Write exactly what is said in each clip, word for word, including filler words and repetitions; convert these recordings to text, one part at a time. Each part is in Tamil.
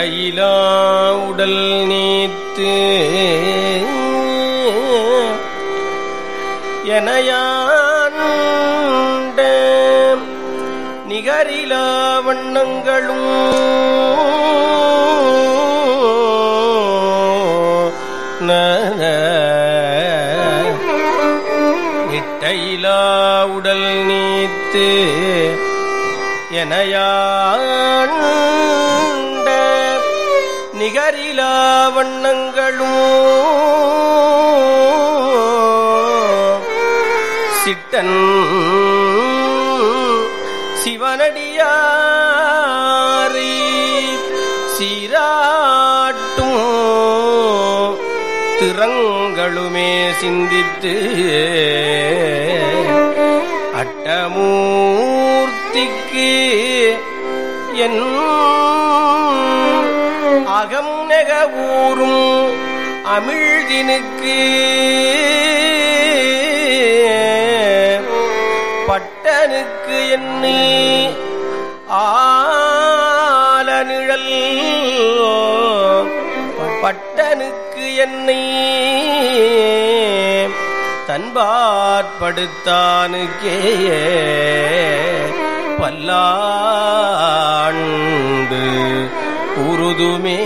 இட்டையிலா உடல் நீத்து எனையாண்ட நிகரிலா வண்ணங்களும் இட்டையிலா உடல் நீத்து எனையாண்ட நிகரிலா வண்ணங்களும் சிட்டன் சிவனடியாரி சீராட்டும் திறங்களுமே சிந்தித்து அட்டமூர்த்திக்கு என் அகம் நெக ஊரும் அமிழ்தினுக்கு பட்டனுக்கு என்னை ஆல நிழல் பட்டனுக்கு என்னை தன்பாற்படுத்தானுக்கே பல்லாண்டு உருதுமே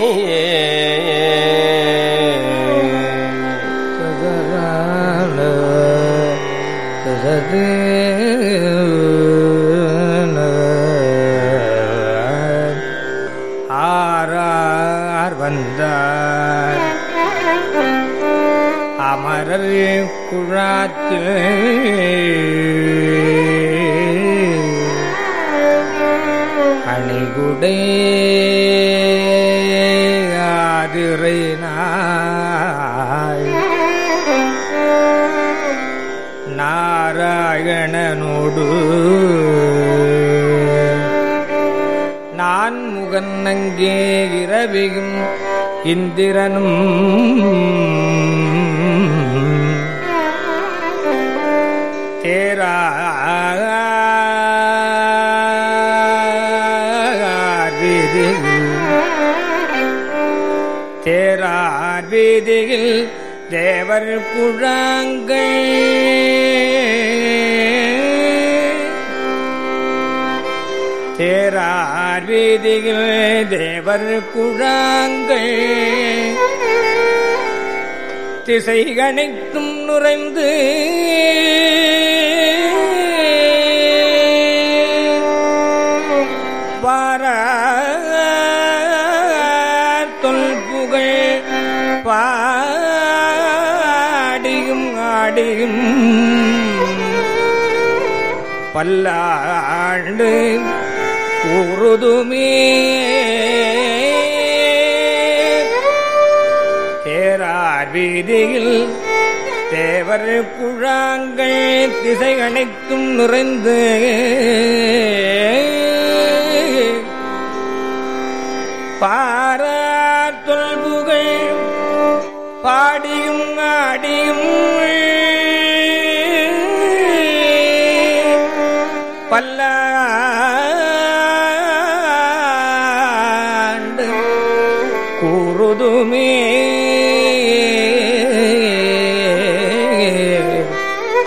ஆரார் வந்தார் அமரர் குழாத்தில் அணிகுடை ஆதிரை நாய் நாராயணனோடு நான் முகன் அங்கே இரவியும் இந்திரனும் தேரார் வீதியில் தேரார் வீதியில் தேவர் குழாங்கள் தேரார் வீதியில் தேவர் குழாங்கள் திசைகணைக்கும் நுரைந்து பாரார் தொல்புகழ் பாடியும் ஆடியும் பல்லாண்டு உருதுமே தேரார் வீதியில் தேவர் குழாங்கள் திசை அனைத்தும் நுரைந்து பாரார் தொல்புகழ் பாடியும் ஆடியும் பல்லாண்டு கூறுதுமே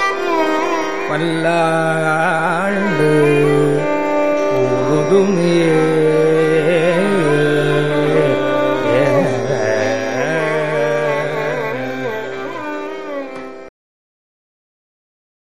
பல்லாண்டு கூறுதுமே